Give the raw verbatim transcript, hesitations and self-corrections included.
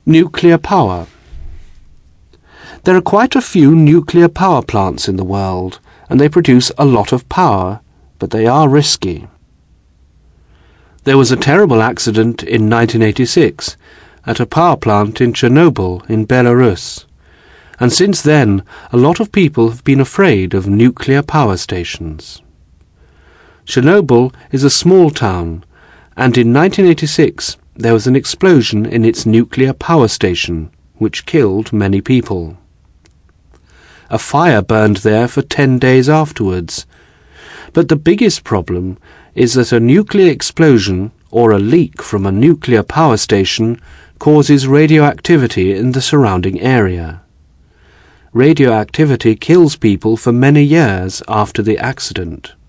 Nuclear power. There are quite a few nuclear power plants in the world, and they produce a lot of power, but they are risky. There was a terrible accident in nineteen eighty-six at a power plant in Chernobyl in Belarus, and since then a lot of people have been afraid of nuclear power stations. Chernobyl is a small town, and in nineteen eighty-six there was an explosion in its nuclear power station, which killed many people. A fire burned there for ten days afterwards, but the biggest problem is that a nuclear explosion or a leak from a nuclear power station causes radioactivity in the surrounding area. Radioactivity kills people for many years after the accident.